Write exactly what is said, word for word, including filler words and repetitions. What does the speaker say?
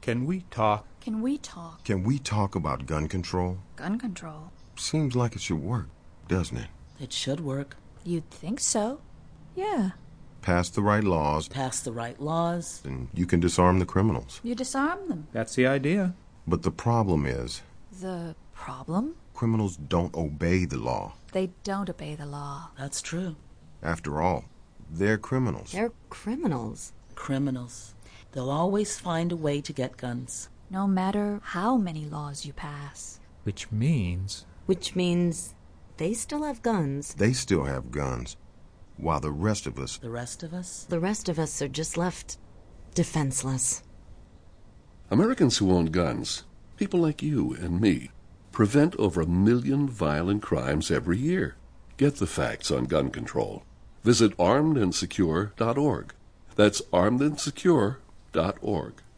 Can we talk? Can we talk? Can we talk about gun control? Gun control? Seems like it should work, doesn't it? It should work. You'd think so. Yeah. Pass the right laws, Pass the right laws. and you can disarm the criminals. You disarm them. That's the idea. But the problem is, The problem? criminals don't obey the law. They don't obey the law. That's true. After all, they're criminals. They're criminals. Criminals. They'll always find a way to get guns. No matter how many laws you pass. Which means... Which means they still have guns. They still have guns, while the rest of us... The rest of us? The rest of us are just left defenseless. Americans who own guns, people like you and me, prevent over a million violent crimes every year. Get the facts on gun control. Visit armed and secure dot org. That's armed and secure dot org.